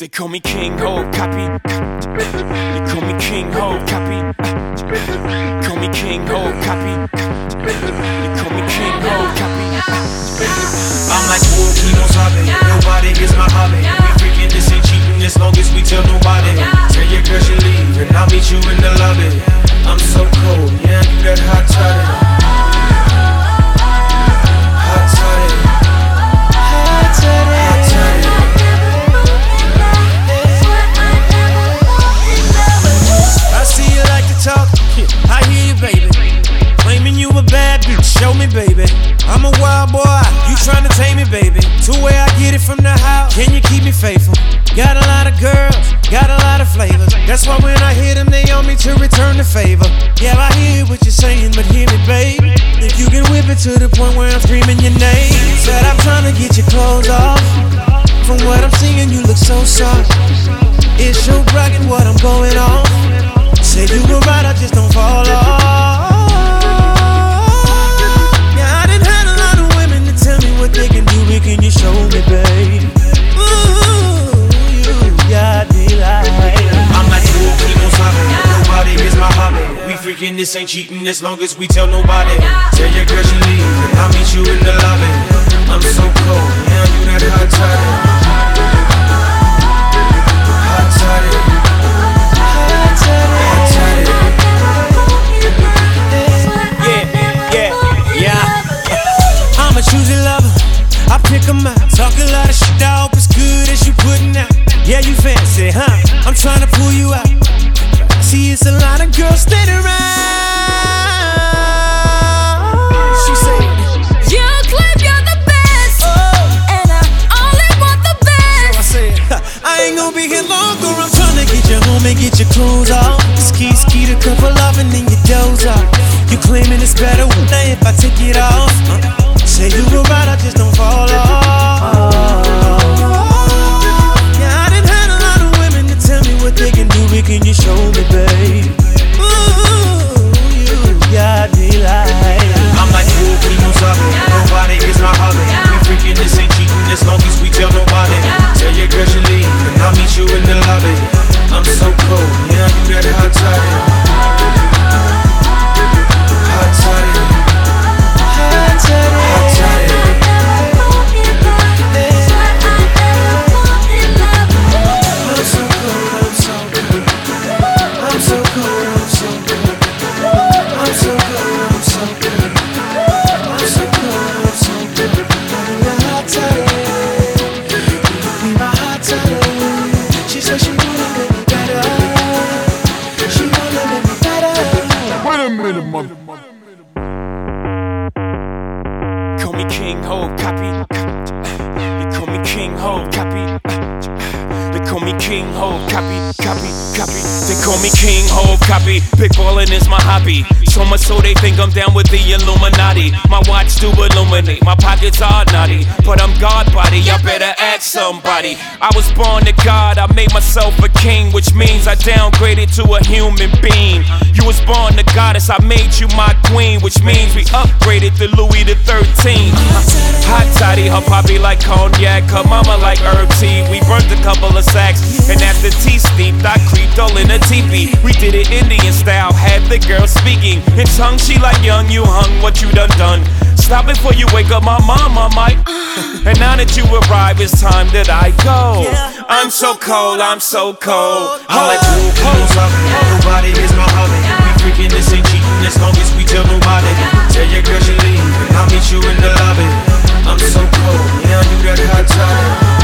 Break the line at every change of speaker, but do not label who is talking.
They call me King Ho, copy. They call me King Ho, copy. Call me King Ho, copy. They call me King Ho, copy.
I'm like Kimo Sabe, nobody gets my hobby. We freaking this ain't cheating as long as we tell nobody. Tell your girl she leave and I'll meet you in the lobby. I'm so cold, yeah, you that hot toddy. Hot toddy. Hot toddy. Hot toddy. I see you like to talk, I hear you, baby. Claiming you a bad bitch, show me, baby. I'm a wild boy, you tryna tame me, baby. To where I get it from the house, can you keep me faithful? Got a lot of girls, got a lot of flavors. That's why when I hit them, they on me to return the favor. Yeah, I hear what you're saying, but hear me, babe. If you can whip it to the point where I'm screaming your name. Said I'm tryna get your clothes off. From what I'm seeing, you look so soft. It's your bragging what I'm going on. Say you were right, I just don't fall off. Yeah, I done had a lot of women to tell me what they can do, but can you show me, babe? Ooh, you got me like I'm like Kimo Sabe, nobody is my hobby. We freaking this ain't cheating as long as we tell nobody. Tell your girl she leave and I'll meet you in the lobby. I'm so cold, yeah, you that hot toddy. Hot toddy. Hot toddy. I'm a choosy lover, I pick 'em out. Talk a lot of shit, I hope it's good as you putting out. Yeah, you fancy, huh? I'm tryna pull you out. See, it's a lot of girls standing around. She said,
you claim you're the best, and I only want the best.
So I said, I ain't gonna be here long, girl. I'm tryna get you home and get your clothes off. Ski to couple off and then you doze off. You claiming it's better if I take it off. Say you were right, I just don't fall off. Yeah, I done had a lot of women to tell me what they can do, but can you show me, babe? Ooh, you got me like I'm like Kimo Sabe, nobody is my hobby. We freaking this ain't cheating as long as we tell nobody. Tell your girl she leave and I'll meet you in the lobby. I'm so cold, yeah, you that hot toddy. Hot toddy. Hot toddy. Hot toddy. I'm so cold, I'm so cold. I'm so cold, I'm so cold. I'm so cold, I'm so cold. I'm so cold, I'm so cold. You're hot toddy. Be my hot toddy. She said she wanna make me better. She wanna make me better.
Wait a minute, mother.
Call me King Ho, copy. They call me King Ho, copy. They call me King Ho, copy. They call me King Ho, copy. Big ballin' is my hobby. So much so they think I'm down with the Illuminati. My watch do illuminate, my pockets are naughty. But I'm God body, I better ask somebody. I was born to God, I made myself a king, which means I downgraded to a human being. You was born to goddess, I made you my queen, which means we upgraded to Louis the 13th. Hot toddy, her poppy like cognac, her mama like herb tea. We burnt a couple of sacks, and after tea steeped, I creeped all in a teepee. We did it Indian style, had the girl speaking in tongue. She like young, you hung, what you done. Stop before you wake up my mama, Mike. And now that you arrive, it's time that I go. I'm so cold, I'm so cold. I'm like Kimo Sabe, nobody is my hobby. We freaking this ain't cheating as long as we tell nobody. Tell your girl she leave and I'll meet you in the lobby. I'm so cold, yeah, you that hot toddy.